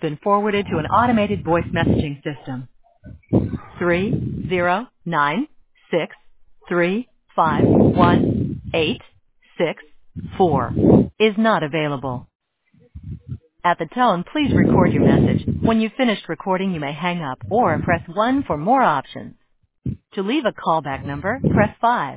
been forwarded to an automated voice messaging system. 30963518664 is not available. At the tone, please record your message. When you've finished recording, you may hang up or press 1 for more options. To leave a callback number, press 5.